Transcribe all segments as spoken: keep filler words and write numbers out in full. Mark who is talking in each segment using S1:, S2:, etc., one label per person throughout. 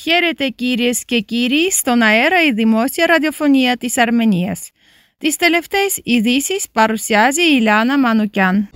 S1: Χαίρετε κυρίες και κύριοι, στον αέρα η δημόσια ραδιοφωνία της Αρμενίας. Τις τελευταίες ειδήσεις παρουσιάζει η Ηλιάνα Μανουκιάν.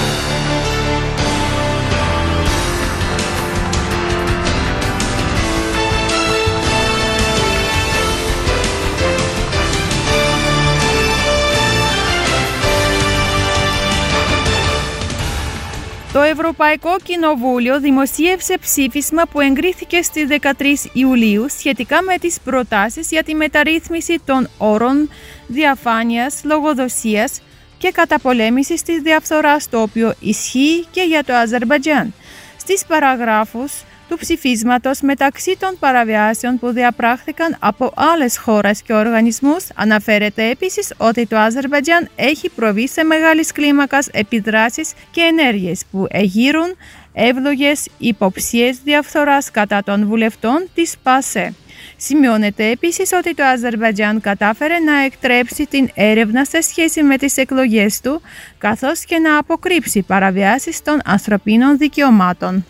S1: Το Ευρωπαϊκό Κοινοβούλιο δημοσίευσε ψήφισμα που εγκρίθηκε στις δεκατρείς Ιουλίου σχετικά με τις προτάσεις για τη μεταρρύθμιση των όρων διαφάνειας, λογοδοσίας και καταπολέμησης της διαφθοράς, το οποίο ισχύει και για το Αζερμπαϊτζάν. Στις παραγράφους του ψηφίσματος, μεταξύ των παραβιάσεων που διαπράχθηκαν από άλλες χώρες και οργανισμούς, αναφέρεται επίσης ότι το Αζερμπαϊτζάν έχει προβεί σε μεγάλης κλίμακας επιδράσεις και ενέργειες που εγείρουν εύλογες υποψίες διαφθοράς κατά των βουλευτών της ΠΑΣΕ. Σημειώνεται επίσης ότι το Αζερμπαϊτζάν κατάφερε να εκτρέψει την έρευνα σε σχέση με τις εκλογές του, καθώς και να αποκρύψει παραβιάσεις των ανθρωπίνων δικαιωμάτων.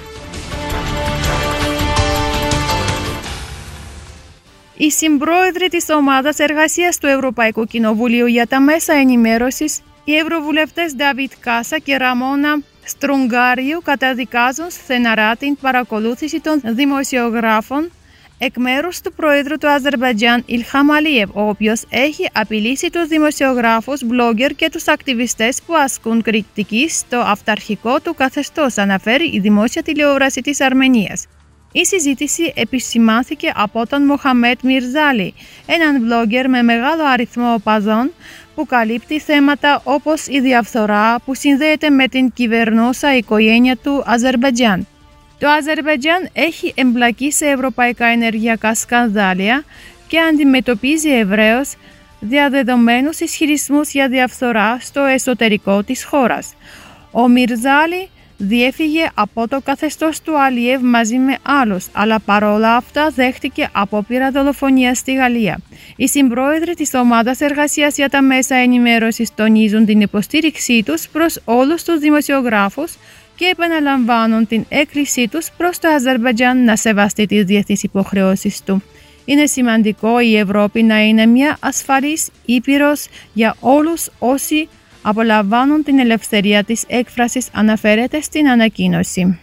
S1: Οι συμπρόεδροι της Ομάδας Εργασίας του Ευρωπαϊκού Κοινοβουλίου για τα Μέσα Ενημέρωσης, οι ευρωβουλευτές Νταβίτ Κάσα και Ραμόνα Στρουγκάριου, καταδικάζουν στεναρά την παρακολούθηση των δημοσιογράφων εκ μέρους του Προέδρου του Αζερμπαϊτζάν Ιλχάμ Αλίεβ, ο οποίος έχει απειλήσει τους δημοσιογράφους, blogger και τους ακτιβιστές που ασκούν κριτική στο αυταρχικό του καθεστώς, αναφέρει η δημόσια τηλεόραση της Αρμενίας. Η συζήτηση επισημάνθηκε από τον Μοχαμέτ Μιρζάλη, έναν blogger με μεγάλο αριθμό οπαδών που καλύπτει θέματα όπως η διαφθορά που συνδέεται με την κυβερνούσα οικογένεια του Αζερμπαϊτζάν. Το Αζερμπαϊτζάν έχει εμπλακεί σε ευρωπαϊκά ενεργειακά σκανδάλια και αντιμετωπίζει ευρέως διαδεδομένους ισχυρισμούς για διαφθορά στο εσωτερικό της χώρας. Ο Μιρζάλη διέφυγε από το καθεστώς του Αλίεβ μαζί με άλλους, αλλά παρόλα αυτά δέχτηκε απόπειρα δολοφονίας στη Γαλλία. Οι συμπρόεδροι της Ομάδας Εργασίας για τα Μέσα Ενημέρωσης τονίζουν την υποστήριξή τους προς όλους τους δημοσιογράφους και επαναλαμβάνουν την έκκλησή τους προς το Αζερμπαϊτζάν να σεβαστεί τις διεθνείς υποχρεώσεις του. Είναι σημαντικό η Ευρώπη να είναι μια ασφαλής ήπειρος για όλους όσοι απολαμβάνουν την ελευθερία της έκφρασης, αναφέρεται στην ανακοίνωση.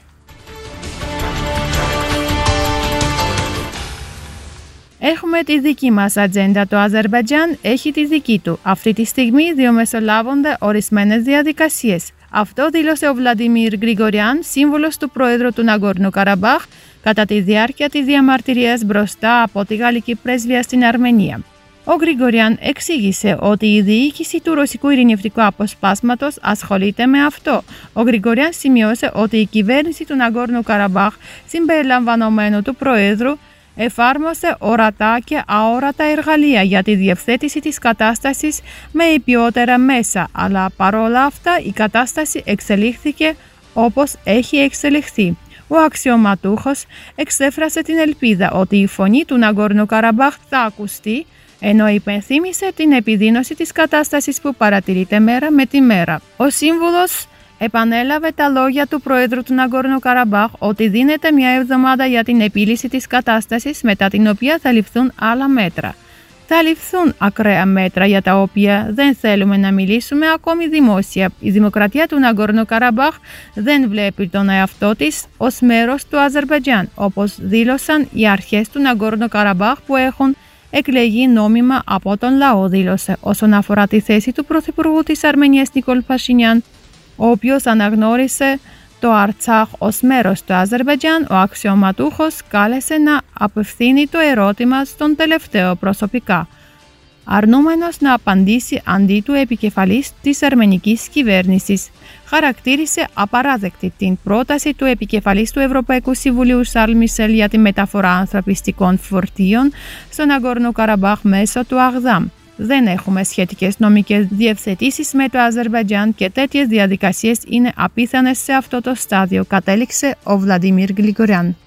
S1: Έχουμε τη δική μας ατζέντα. Το Αζερμπαϊτζάν έχει τη δική του. Αυτή τη στιγμή διαμεσολάβονται ορισμένες διαδικασίες. Αυτό δήλωσε ο Βλαντιμίρ Γκριγοριάν, σύμβουλος του Πρόεδρου του Ναγκόρνου Καραμπάχ, κατά τη διάρκεια της διαμαρτυρίας μπροστά από τη Γαλλική Πρέσβεια στην Αρμενία. Ο Γκριγοριάν εξήγησε ότι η διοίκηση του Ρωσικού Ειρηνευτικού Αποσπάσματος ασχολείται με αυτό. Ο Γκριγοριάν σημειώσε ότι η κυβέρνηση του Ναγκόρνου Καραμπάχ, συμπεριλαμβανομένου του Προέδρου, εφάρμοσε ορατά και αόρατα εργαλεία για τη διευθέτηση της κατάστασης με υπιότερα μέσα, αλλά παρόλα αυτά η κατάσταση εξελίχθηκε όπως έχει εξελιχθεί. Ο αξιωματούχος εξέφρασε την ελπίδα ότι η φωνή του Ναγκόρνου Καραμπάχ θα ακουστεί, ενώ υπενθύμησε την επιδείνωση της κατάστασης που παρατηρείται μέρα με τη μέρα. Ο σύμβουλος επανέλαβε τα λόγια του Προέδρου του Ναγκόρνου Καραμπάχ ότι δίνεται μια εβδομάδα για την επίλυση της κατάστασης, μετά την οποία θα ληφθούν άλλα μέτρα. Θα ληφθούν ακραία μέτρα για τα οποία δεν θέλουμε να μιλήσουμε ακόμη δημόσια. Η δημοκρατία του Ναγκόρνου Καραμπάχ δεν βλέπει τον εαυτό της ως μέρος του Αζερμπαϊτζάν, όπως δήλωσαν οι αρχές του Ναγκόρνου Καραμπάχ που έχουν εκλεγεί νόμιμα από τον λαό, δήλωσε. Όσον αφορά τη θέση του Πρωθυπουργού της Αρμενίας Νικόλ Πασινιάν, ο οποίος αναγνώρισε το Αρτσάχ ως μέρος του Αζερμπαϊτζάν, ο αξιωματούχος κάλεσε να απευθύνει το ερώτημα στον τελευταίο προσωπικά, αρνούμενος να απαντήσει αντί του επικεφαλής της αρμενικής κυβέρνησης. Χαρακτήρισε απαράδεκτη την πρόταση του επικεφαλής του Ευρωπαϊκού Συμβουλίου Σαρλ Μισελ για τη μεταφορά ανθρωπιστικών φορτίων στον Ναγκόρνο Καραμπάχ μέσω του Αγδάμ. Δεν έχουμε σχετικές νομικές διευθετήσεις με το Αζερμπαϊτζάν και τέτοιες διαδικασίες είναι απίθανες σε αυτό το στάδιο, κατέληξε ο Βλαντιμίρ Γκριγοριάν.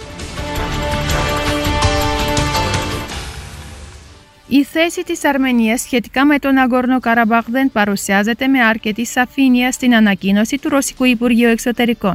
S1: Η θέση της Αρμενίας σχετικά με τον Ναγκόρνο Καραμπάχ δεν παρουσιάζεται με αρκετή σαφήνεια στην ανακοίνωση του Ρωσικού Υπουργείου Εξωτερικών.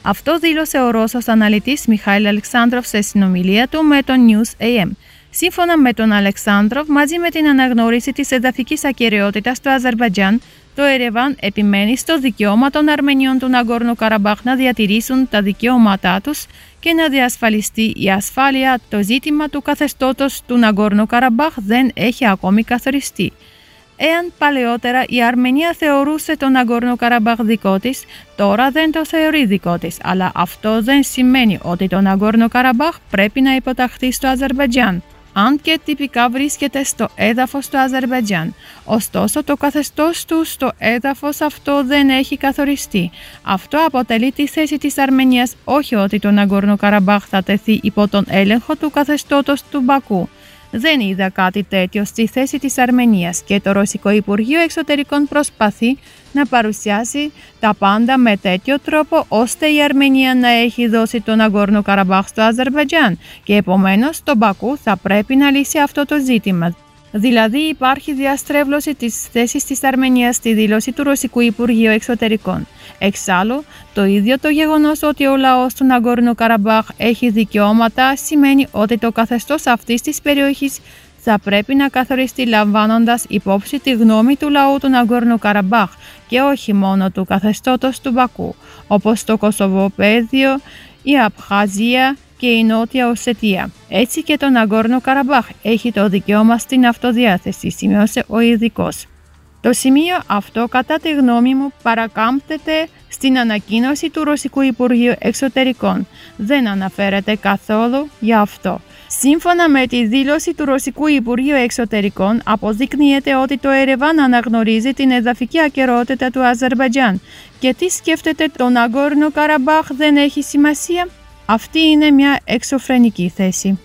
S1: Αυτό δήλωσε ο Ρώσος αναλυτής Μιχάηλ Αλεξάνδροφ σε συνομιλία του με το News έι εμ. Σύμφωνα με τον Αλεξάνδροφ, μαζί με την αναγνώριση της εδαφικής ακεραιότητας του Αζερμπαϊτζάν, το Ερεβάν επιμένει στο δικαίωμα των Αρμενίων του Ναγκόρνο Καραμπάχ να διατηρήσουν τα δικαιώματά τους και να διασφαλιστεί η ασφάλεια. Το ζήτημα του καθεστώτος του Ναγκόρνο Καραμπάχ δεν έχει ακόμη καθοριστεί. Εάν παλαιότερα η Αρμενία θεωρούσε τον Ναγκόρνο Καραμπάχ δικό της, τώρα δεν το θεωρεί δικό της, αλλά αυτό δεν σημαίνει ότι το Ναγκόρνο Καραμπάχ πρέπει να υποταχθεί στο Αζερμπαϊτζάν, αν και τυπικά βρίσκεται στο έδαφος του Αζερμπαϊτζάν. Ωστόσο, το καθεστώς του στο έδαφος αυτό δεν έχει καθοριστεί. Αυτό αποτελεί τη θέση της Αρμενίας, όχι ότι το Ναγκόρνο Καραμπάχ θα τεθεί υπό τον έλεγχο του καθεστώτος του Μπακού. Δεν είδα κάτι τέτοιο στη θέση της Αρμενίας και το Ρωσικό Υπουργείο Εξωτερικών προσπαθεί να παρουσιάσει τα πάντα με τέτοιο τρόπο ώστε η Αρμενία να έχει δώσει τον Ναγκόρνο Καραμπάχ στο Αζερμπαϊτζάν και επομένως το Μπακού θα πρέπει να λύσει αυτό το ζήτημα. Δηλαδή υπάρχει διαστρέβλωση της θέσης της Αρμενίας στη δήλωση του Ρωσικού Υπουργείου Εξωτερικών. Εξάλλου, το ίδιο το γεγονός ότι ο λαός του Ναγκόρνο Καραμπάχ έχει δικαιώματα σημαίνει ότι το καθεστώς αυτής της περιοχής θα πρέπει να καθοριστεί λαμβάνοντας υπόψη τη γνώμη του λαού του Ναγκόρνο Καραμπάχ και όχι μόνο του καθεστώτος του Μπακού, όπως το Κωσοβοπαίδιο, η Απχαζία και η Νότια Οσετία. Έτσι και το Ναγκόρνο Καραμπάχ έχει το δικαίωμα στην αυτοδιάθεση, σημείωσε ο ειδικός. Το σημείο αυτό, κατά τη γνώμη μου, παρακάμπτεται στην ανακοίνωση του Ρωσικού Υπουργείου Εξωτερικών. Δεν αναφέρεται καθόλου για αυτό. Σύμφωνα με τη δήλωση του Ρωσικού Υπουργείου Εξωτερικών, αποδεικνύεται ότι το Ερεβάν αναγνωρίζει την εδαφική ακεραιότητα του Αζερμπαϊτζάν. Και τι σκέφτεται, το Ναγκόρνο Καραμπάχ δεν έχει σημασία? Αυτή είναι μια εξωφρενική θέση.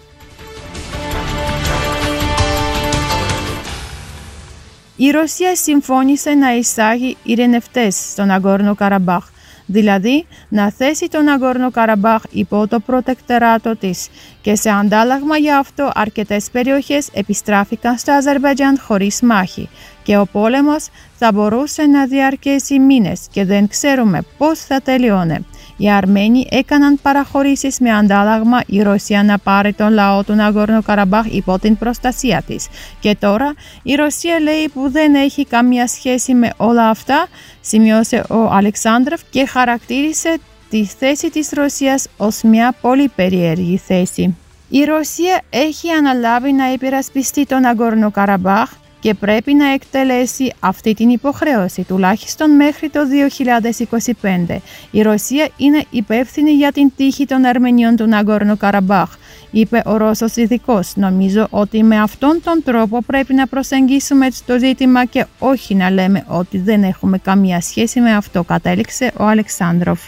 S1: Η Ρωσία συμφώνησε να εισάγει ειρηνευτές στο Ναγκόρνο Καραμπάχ, δηλαδή να θέσει τον Ναγκόρνο Καραμπάχ υπό το προτεκτεράτο της και σε αντάλλαγμα για αυτό αρκετές περιοχές επιστράφηκαν στο Αζερμπαϊτζάν χωρίς μάχη και ο πόλεμος θα μπορούσε να διαρκέσει μήνες και δεν ξέρουμε πώς θα τελειώνε. Οι Αρμένοι έκαναν παραχωρήσεις με αντάλλαγμα η Ρωσία να πάρει τον λαό του Ναγκόρνο Καραμπάχ υπό την προστασία της. Και τώρα η Ρωσία λέει που δεν έχει καμία σχέση με όλα αυτά, σημειώσε ο Αλεξάνδροφ και χαρακτήρισε τη θέση της Ρωσίας ως μια πολύ περίεργη θέση. Η Ρωσία έχει αναλάβει να υπερασπιστεί τον Ναγκόρνο Καραμπάχ και πρέπει να εκτελέσει αυτή την υποχρέωση τουλάχιστον μέχρι το δύο χιλιάδες είκοσι πέντε. Η Ρωσία είναι υπεύθυνη για την τύχη των Αρμενίων του Ναγκόρνο Καραμπάχ, είπε ο Ρώσος ειδικός. Νομίζω ότι με αυτόν τον τρόπο πρέπει να προσεγγίσουμε το ζήτημα και όχι να λέμε ότι δεν έχουμε καμία σχέση με αυτό, κατέληξε ο Αλεξάνδροφ.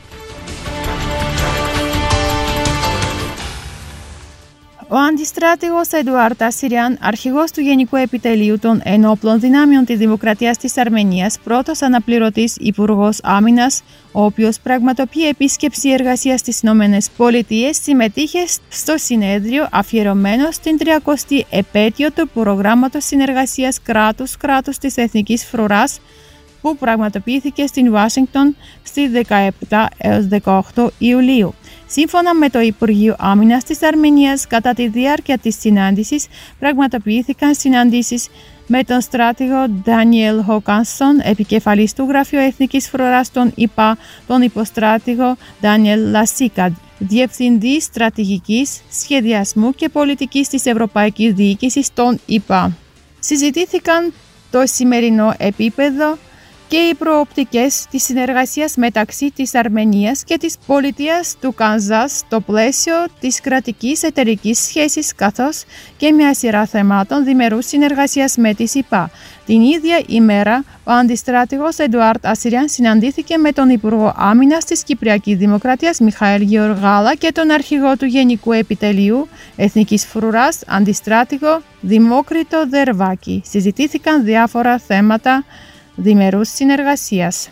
S1: Ο αντιστράτηγος Εντουάρτ Ασιριάν, αρχηγός του Γενικού Επιτελείου των Ενόπλων Δυνάμεων της Δημοκρατίας της Αρμενίας, πρώτος αναπληρωτής υπουργός άμυνας, ο οποίος πραγματοποιεί επίσκεψη εργασίας στις ΗΠΑ, συμμετείχε στο συνέδριο αφιερωμένο στην τριακοστή επέτειο του προγράμματος συνεργασίας κράτους-κράτους της Εθνικής Φρουράς, που πραγματοποιήθηκε στην Ουάσιγκτον στις δεκαεπτά έως δεκαοκτώ Ιουλίου. Σύμφωνα με το Υπουργείο Άμυνας της Αρμενίας, κατά τη διάρκεια της συνάντησης πραγματοποιήθηκαν συναντήσεις με τον στράτηγο Ντάνιελ Χόκανσον, επικεφαλής του Γραφείου Εθνικής Φρουράς των ΙΠΑ, τον υποστράτηγο Ντάνιελ Λασίκα, διευθυντή στρατηγικής, σχεδιασμού και πολιτικής της Ευρωπαϊκής Διοίκησης των ΙΠΑ. Συζητήθηκαν το σημερινό επίπεδο και οι προοπτικές της συνεργασίας μεταξύ της Αρμενίας και της πολιτείας του Κανζάς στο πλαίσιο της κρατικής εταιρικής σχέσης, καθώς και μια σειρά θεμάτων διμερούς συνεργασίας με τις ΙΠΑ. Την ίδια ημέρα, ο αντιστράτηγος Εντουάρτ Ασιριάν συναντήθηκε με τον Υπουργό Άμυνας της Κυπριακής Δημοκρατίας Μιχαήλ Γεωργάλα και τον αρχηγό του Γενικού Επιτελείου Εθνικής Φρουράς, αντιστράτηγο Δημόκριτο Δερβάκη. Συζητήθηκαν διάφορα θέματα διμερούς συνεργασίας.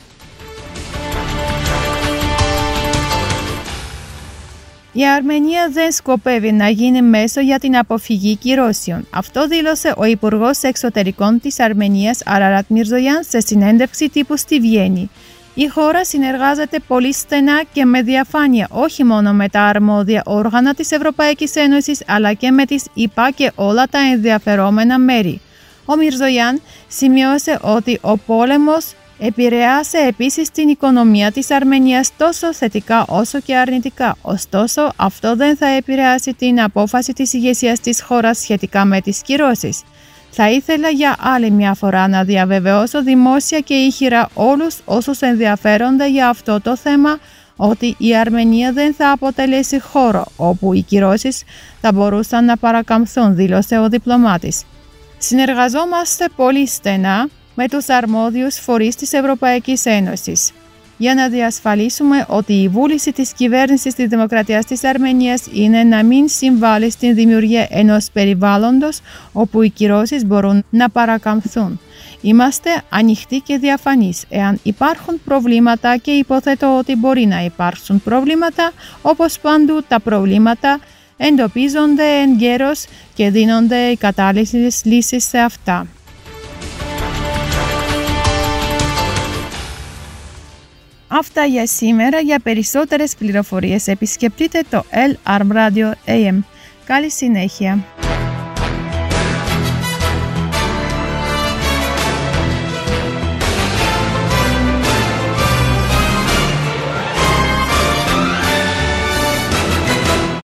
S1: Η Αρμενία δεν σκοπεύει να γίνει μέσο για την αποφυγή κυρώσεων. Αυτό δήλωσε ο Υπουργός Εξωτερικών της Αρμενίας Αραράτ Μιρζογιάν σε συνέντευξη τύπου στη Βιέννη. Η χώρα συνεργάζεται πολύ στενά και με διαφάνεια όχι μόνο με τα αρμόδια όργανα της Ευρωπαϊκής Ένωσης αλλά και με τις ΗΠΑ και όλα τα ενδιαφερόμενα μέρη. Ο Μιρζογιάν σημείωσε ότι ο πόλεμος επηρεάσε επίσης την οικονομία της Αρμενίας τόσο θετικά όσο και αρνητικά. Ωστόσο, αυτό δεν θα επηρεάσει την απόφαση της ηγεσίας της χώρας σχετικά με τις κυρώσεις. Θα ήθελα για άλλη μια φορά να διαβεβαιώσω δημόσια και ηχηρά όλους όσους ενδιαφέρονται για αυτό το θέμα ότι η Αρμενία δεν θα αποτελέσει χώρο όπου οι κυρώσεις θα μπορούσαν να παρακαμφθούν, δήλωσε ο διπλωμάτης. Συνεργαζόμαστε πολύ στενά με τους αρμόδιους φορείς της Ευρωπαϊκής Ένωσης για να διασφαλίσουμε ότι η βούληση της κυβέρνησης της Δημοκρατίας της Αρμενίας είναι να μην συμβάλλει στην δημιουργία ενός περιβάλλοντος όπου οι κυρώσεις μπορούν να παρακαμφθούν. Είμαστε ανοιχτοί και διαφανείς. Εάν υπάρχουν προβλήματα και υποθέτω ότι μπορεί να υπάρξουν προβλήματα, όπως παντού τα προβλήματα εντοπίζονται εγκαίρως και δίνονται οι κατάλληλες λύσεις σε αυτά. Αυτά για σήμερα. Για περισσότερες πληροφορίες επισκεφτείτε το L Arm Radio έι εμ. Καλή συνέχεια!